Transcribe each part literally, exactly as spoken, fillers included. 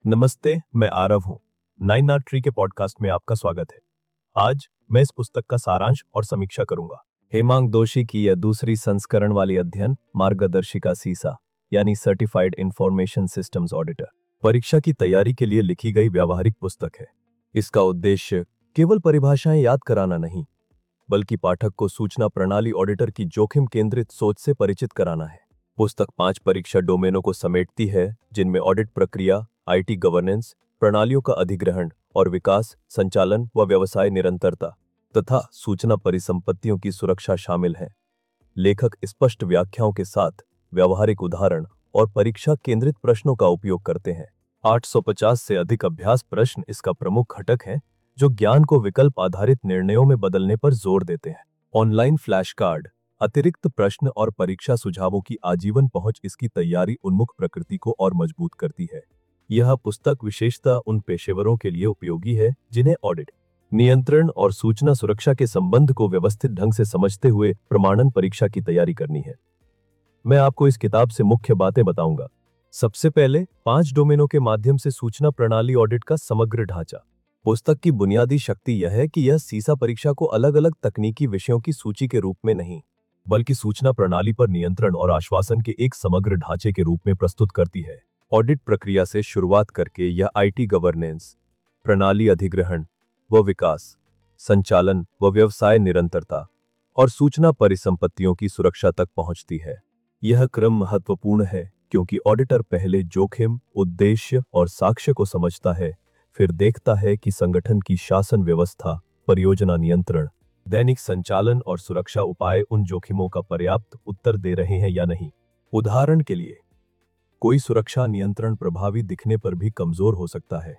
नमस्ते, मैं आरव हूँ। नाइन आर ट्री के पॉडकास्ट में आपका स्वागत है। आज मैं इस पुस्तक का सारांश और समीक्षा करूंगा। हेमांग दोषी की यह दूसरी संस्करण वाली अध्ययन मार्गदर्शिका सीसा यानी सर्टिफाइड इंफॉर्मेशन सिस्टम्स ऑडिटर परीक्षा की तैयारी के लिए लिखी गई व्यावहारिक पुस्तक है। इसका उद्देश्य केवल परिभाषाएं याद कराना नहीं, बल्कि पाठक को सूचना प्रणाली ऑडिटर की जोखिम केंद्रित सोच से परिचित कराना है। पुस्तक पांच परीक्षा डोमेनों को समेटती है, जिनमें ऑडिट प्रक्रिया, आईटी गवर्नेंस, प्रणालियों का अधिग्रहण और विकास, संचालन व व्यवसाय निरंतरता तथा सूचना परिसंपत्तियों की सुरक्षा शामिल है। लेखक स्पष्ट व्याख्याओं के साथ व्यावहारिक उदाहरण और परीक्षा केंद्रित प्रश्नों का उपयोग करते हैं। आठ सौ पचास से अधिक अभ्यास प्रश्न इसका प्रमुख घटक हैं, जो ज्ञान को विकल्प आधारित निर्णयों में बदलने पर जोर देते हैं। ऑनलाइन फ्लैश कार्ड, अतिरिक्त प्रश्न और परीक्षा सुझावों की आजीवन पहुंच इसकी तैयारी उन्मुख प्रकृति को और मजबूत करती है। यह पुस्तक विशेषतः उन पेशेवरों के लिए उपयोगी है जिन्हें ऑडिट, नियंत्रण और सूचना सुरक्षा के संबंध को व्यवस्थित ढंग से समझते हुए प्रमाणन परीक्षा की तैयारी करनी है। मैं आपको इस किताब से मुख्य बातें बताऊंगा। सबसे पहले, पांच डोमेनों के माध्यम से सूचना प्रणाली ऑडिट का समग्र ढांचा। पुस्तक की बुनियादी शक्ति यह है कि यह सीसा परीक्षा को अलग अलग तकनीकी विषयों की सूची के रूप में नहीं, बल्कि सूचना प्रणाली पर नियंत्रण और आश्वासन के एक समग्र ढांचे के रूप में प्रस्तुत करती है। ऑडिट प्रक्रिया से शुरुआत करके यह आईटी गवर्नेंस, प्रणाली अधिग्रहण व विकास, संचालन व व्यवसाय निरंतरता और सूचना परिसंपत्तियों की सुरक्षा तक पहुंचती है। यह क्रम महत्वपूर्ण है क्योंकि ऑडिटर पहले जोखिम, उद्देश्य और साक्ष्य को समझता है, फिर देखता है कि संगठन की शासन व्यवस्था, परियोजना नियंत्रण, दैनिक संचालन और सुरक्षा उपाय उन जोखिमों का पर्याप्त उत्तर दे रहे हैं या नहीं। उदाहरण के लिए, कोई सुरक्षा नियंत्रण प्रभावी दिखने पर भी कमजोर हो सकता है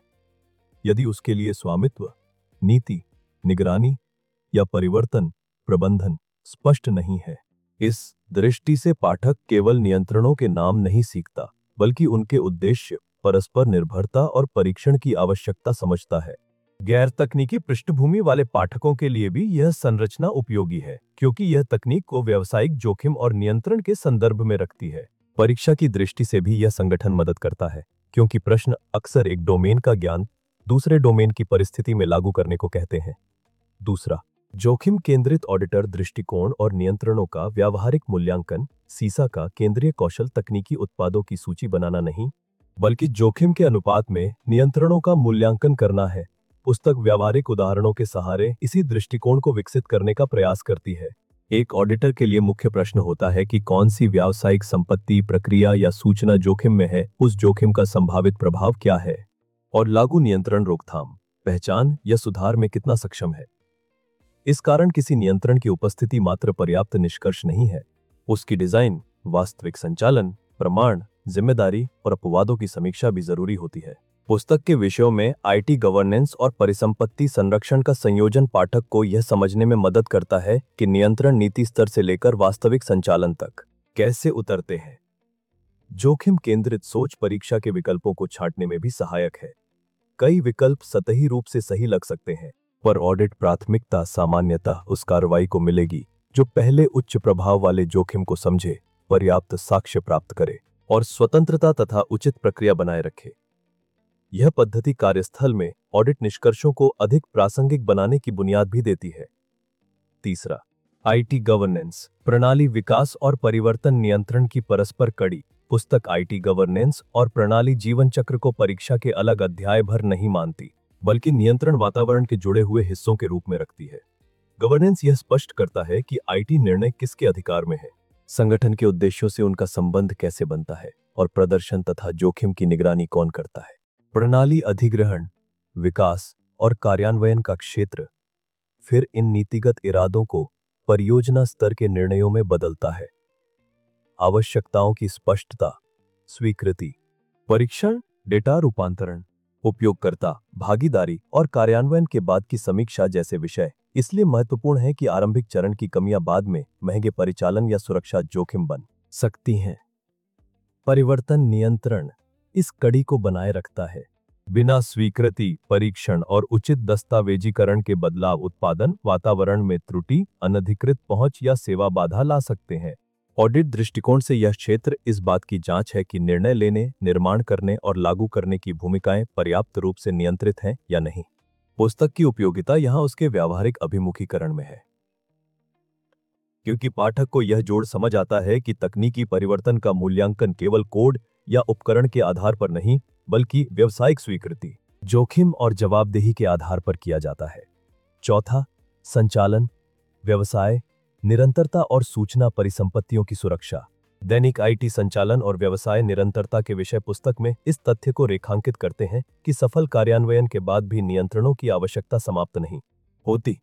यदि उसके लिए स्वामित्व, नीति, निगरानी या परिवर्तन प्रबंधन स्पष्ट नहीं है। इस दृष्टि से पाठक केवल नियंत्रणों के नाम नहीं सीखता, बल्कि उनके उद्देश्य, परस्पर निर्भरता और परीक्षण की आवश्यकता समझता है। गैर तकनीकी पृष्ठभूमि वाले पाठकों के लिए भी यह संरचना उपयोगी है, क्योंकि यह तकनीक को व्यावसायिक जोखिम और नियंत्रण के संदर्भ में रखती है। परीक्षा की दृष्टि से भी यह संगठन मदद करता है, क्योंकि प्रश्न अक्सर एक डोमेन का ज्ञान दूसरे डोमेन की परिस्थिति में लागू करने को कहते हैं। दूसरा, जोखिम केंद्रित ऑडिटर दृष्टिकोण और नियंत्रणों का व्यावहारिक मूल्यांकन। सीसा का केंद्रीय कौशल तकनीकी उत्पादों की सूची बनाना नहीं, बल्कि जोखिम के अनुपात में नियंत्रणों का मूल्यांकन करना है। पुस्तक व्यावहारिक उदाहरणों के सहारे इसी दृष्टिकोण को विकसित करने का प्रयास करती है। एक ऑडिटर के लिए मुख्य प्रश्न होता है कि कौन सी व्यावसायिक संपत्ति, प्रक्रिया या सूचना जोखिम में है, उस जोखिम का संभावित प्रभाव क्या है और लागू नियंत्रण रोकथाम, पहचान या सुधार में कितना सक्षम है। इस कारण किसी नियंत्रण की उपस्थिति मात्र पर्याप्त निष्कर्ष नहीं है, उसकी डिजाइन, वास्तविक संचालन, प्रमाण, जिम्मेदारी और अपवादों की समीक्षा भी जरूरी होती है। पुस्तक के विषयों में आईटी गवर्नेंस और परिसंपत्ति संरक्षण का संयोजन पाठक को यह समझने में मदद करता है कि नियंत्रण नीति स्तर से लेकर वास्तविक संचालन तक कैसे उतरते हैं। जोखिम केंद्रित सोच परीक्षा के विकल्पों को छांटने में भी सहायक है। कई विकल्प सतही रूप से सही लग सकते हैं, पर ऑडिट प्राथमिकता सामान्यतः उस कार्रवाई को मिलेगी जो पहले उच्च प्रभाव वाले जोखिम को समझे, पर्याप्त साक्ष्य प्राप्त करे और स्वतंत्रता तथा उचित प्रक्रिया बनाए रखे। यह पद्धति कार्यस्थल में ऑडिट निष्कर्षों को अधिक प्रासंगिक बनाने की बुनियाद भी देती है। तीसरा, आईटी गवर्नेंस, प्रणाली विकास और परिवर्तन नियंत्रण की परस्पर कड़ी। पुस्तक आईटी गवर्नेंस और प्रणाली जीवन चक्र को परीक्षा के अलग अध्याय भर नहीं मानती, बल्कि नियंत्रण वातावरण के जुड़े हुए हिस्सों के रूप में रखती है। गवर्नेंस यह स्पष्ट करता है कि आईटी निर्णय किसके अधिकार में है, संगठन के उद्देश्यों से उनका संबंध कैसे बनता है और प्रदर्शन तथा जोखिम की निगरानी कौन करता है। प्रणाली अधिग्रहण, विकास और कार्यान्वयन का क्षेत्र फिर इन नीतिगत इरादों को परियोजना स्तर के निर्णयों में बदलता है। आवश्यकताओं की स्पष्टता, स्वीकृति, परीक्षण, डेटा रूपांतरण, उपयोगकर्ता भागीदारी और कार्यान्वयन के बाद की समीक्षा जैसे विषय इसलिए महत्वपूर्ण है कि आरंभिक चरण की कमियां बाद में महंगे परिचालन या सुरक्षा जोखिम बन सकती हैं। परिवर्तन नियंत्रण इस कड़ी को बनाए रखता है। बिना स्वीकृति, परीक्षण और उचित दस्तावेजीकरण के बदलाव उत्पादन वातावरण में त्रुटि, अनधिकृत पहुंच या सेवा बाधा ला सकते हैं। ऑडिट दृष्टिकोण से यह क्षेत्र इस बात की जांच है कि निर्णय लेने, निर्माण करने और लागू करने की भूमिकाएं पर्याप्त रूप से नियंत्रित हैं या नहीं। पुस्तक की उपयोगिता यहां उसके व्यावहारिक अभिमुखीकरण में है, क्योंकि पाठक को यह जोड़ समझ आता है कि तकनीकी परिवर्तन का मूल्यांकन केवल कोड या उपकरण के आधार पर नहीं, बल्कि व्यावसायिक स्वीकृति, जोखिम और जवाबदेही के आधार पर किया जाता है। चौथा, संचालन, व्यवसाय, निरंतरता और सूचना परिसंपत्तियों की सुरक्षा। दैनिक आईटी संचालन और व्यवसाय निरंतरता के विषय पुस्तक में इस तथ्य को रेखांकित करते हैं कि सफल कार्यान्वयन के बाद भी नियंत्रणों की आवश्यकता समाप्त नहीं होती।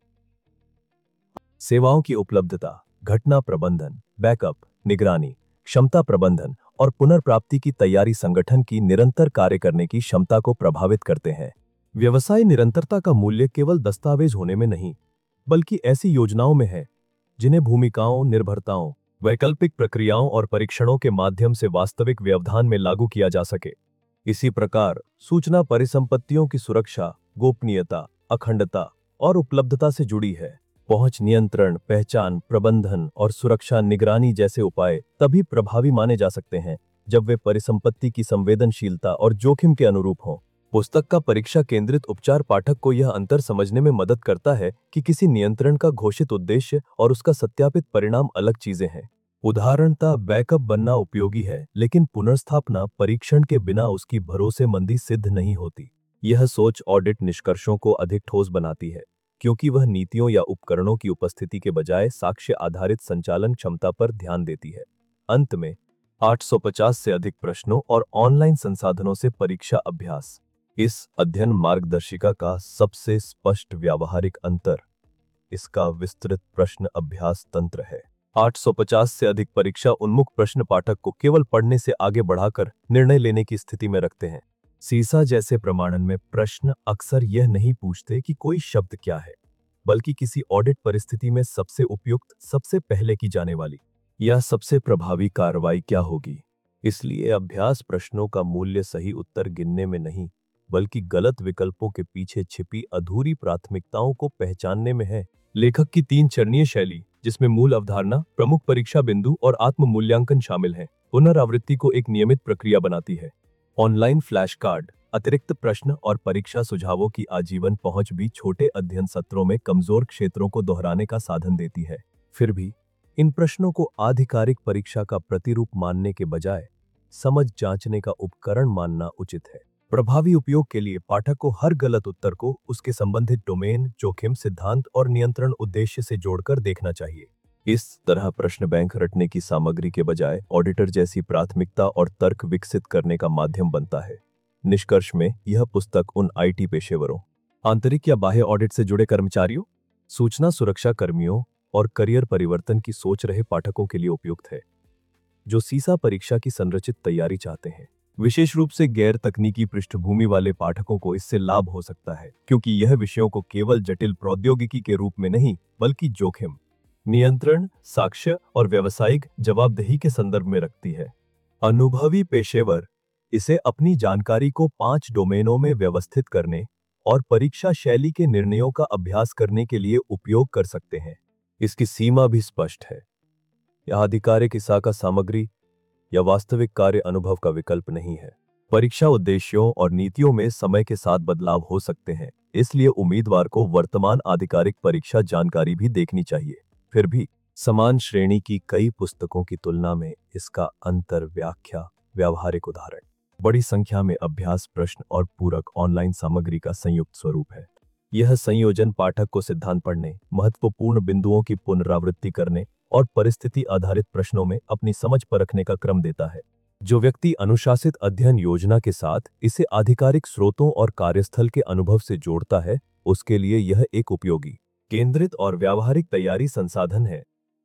सेवाओं की उपलब्धता, घटना प्रबंधन, बैकअप, निगरानी, क्षमता प्रबंधन और पुनर्प्राप्ति की तैयारी संगठन की निरंतर कार्य करने की क्षमता को प्रभावित करते हैं। व्यवसाय निरंतरता का मूल्य केवल दस्तावेज होने में नहीं, बल्कि ऐसी योजनाओं में है जिन्हें भूमिकाओं, निर्भरताओं, वैकल्पिक प्रक्रियाओं और परीक्षणों के माध्यम से वास्तविक व्यवधान में लागू किया जा सके। इसी प्रकार सूचना परिसंपत्तियों की सुरक्षा, गोपनीयता, अखंडता और उपलब्धता से जुड़ी है। पहुंच नियंत्रण, पहचान, प्रबंधन और सुरक्षा निगरानी जैसे उपाय तभी प्रभावी माने जा सकते हैं जब वे परिसंपत्ति की संवेदनशीलता और जोखिम के अनुरूप हों। पुस्तक का परीक्षा केंद्रित उपचार पाठक को यह अंतर समझने में मदद करता है कि किसी नियंत्रण का घोषित उद्देश्य और उसका सत्यापित परिणाम अलग चीजें हैं। उदाहरणतः बैकअप बनना उपयोगी है, लेकिन पुनर्स्थापना परीक्षण के बिना उसकी भरोसेमंदी सिद्ध नहीं होती। यह सोच ऑडिट निष्कर्षों को अधिक ठोस बनाती है, क्योंकि वह नीतियों या उपकरणों की उपस्थिति के बजाय साक्ष्य आधारित संचालन क्षमता पर ध्यान देती है। अंत में आठ सौ पचास से अधिक प्रश्नों और ऑनलाइन संसाधनों से परीक्षा अभ्यास। इस अध्ययन मार्गदर्शिका का सबसे स्पष्ट व्यावहारिक अंतर इसका विस्तृत प्रश्न अभ्यास तंत्र है। आठ सौ पचास से अधिक परीक्षा उन्मुख प्रश्न पाठक को केवल पढ़ने से आगे बढ़ाकर निर्णय लेने की स्थिति में रखते हैं। सीसा जैसे प्रमाणन में प्रश्न अक्सर यह नहीं पूछते कि कोई शब्द क्या है, बल्कि किसी ऑडिट परिस्थिति में सबसे उपयुक्त, सबसे पहले की जाने वाली या सबसे प्रभावी कार्रवाई क्या होगी। इसलिए अभ्यास प्रश्नों का मूल्य सही उत्तर गिनने में नहीं, बल्कि गलत विकल्पों के पीछे छिपी अधूरी प्राथमिकताओं को पहचानने में है। लेखक की तीन चरणीय शैली, जिसमें मूल अवधारणा, प्रमुख परीक्षा बिंदु और आत्म मूल्यांकन शामिल हैं, पुनरावृत्ति को एक नियमित प्रक्रिया बनाती है। ऑनलाइन फ्लैश कार्ड, अतिरिक्त प्रश्न और परीक्षा सुझावों की आजीवन पहुंच भी छोटे अध्ययन सत्रों में कमजोर क्षेत्रों को दोहराने का साधन देती है। फिर भी इन प्रश्नों को आधिकारिक परीक्षा का प्रतिरूप मानने के बजाय समझ जांचने का उपकरण मानना उचित है। प्रभावी उपयोग के लिए पाठक को हर गलत उत्तर को उसके संबंधित डोमेन, जोखिम, सिद्धांत और नियंत्रण उद्देश्य से जोड़कर देखना चाहिए। इस तरह प्रश्न बैंक रटने की सामग्री के बजाय ऑडिटर जैसी प्राथमिकता और तर्क विकसित करने का माध्यम बनता है। निष्कर्ष में यह पुस्तक उन आईटी पेशेवरों, आंतरिक या बाह्य ऑडिट से जुड़े कर्मचारियों, सूचना सुरक्षा कर्मियों और करियर परिवर्तन की सोच रहे पाठकों के लिए उपयुक्त है, जो सीसा परीक्षा की संरचित तैयारी चाहते हैं। विशेष रूप से गैर तकनीकी पृष्ठभूमि वाले पाठकों को इससे लाभ हो सकता है, क्योंकि यह विषयों को केवल जटिल प्रौद्योगिकी के रूप में नहीं, बल्कि जोखिम, नियंत्रण, साक्ष्य और व्यावसायिक जवाबदेही के संदर्भ में रखती है। अनुभवी पेशेवर इसे अपनी जानकारी को पांच डोमेनों में व्यवस्थित करने और परीक्षा शैली के निर्णयों का अभ्यास करने के लिए उपयोग कर सकते हैं। इसकी सीमा भी स्पष्ट है। यह आधिकारिक इसाका सामग्री या वास्तविक कार्य अनुभव का विकल्प नहीं है। परीक्षा उद्देश्यों और नीतियों में समय के साथ बदलाव हो सकते हैं, इसलिए उम्मीदवार को वर्तमान आधिकारिक परीक्षा जानकारी भी देखनी चाहिए। फिर भी समान श्रेणी की कई पुस्तकों की तुलना में इसका अंतर व्याख्या, व्यावहारिक उदाहरण, बड़ी संख्या में अभ्यास प्रश्न और पूरक ऑनलाइन सामग्री का संयुक्त स्वरूप है। यह संयोजन पाठक को सिद्धांत पढ़ने, महत्वपूर्ण बिंदुओं की पुनरावृत्ति करने और परिस्थिति आधारित प्रश्नों में अपनी समझ परखने का क्रम देता है। जो व्यक्ति अनुशासित अध्ययन योजना के साथ इसे आधिकारिक स्रोतों और कार्यस्थल के अनुभव से जोड़ता है, उसके लिए यह एक उपयोगी, केंद्रित और व्यावहारिक तैयारी संसाधन है।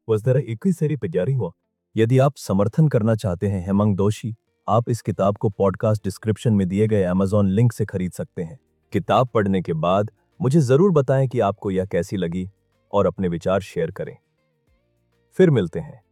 यदि आप समर्थन करना चाहते हैं हेमंग दोषी, आप इस किताब को पॉडकास्ट डिस्क्रिप्शन में दिए गए अमेज़न लिंक से खरीद सकते हैं। किताब पढ़ने के बाद मुझे जरूर बताएं कि आपको यह कैसी लगी और अपने विचार शेयर करें। फिर मिलते हैं।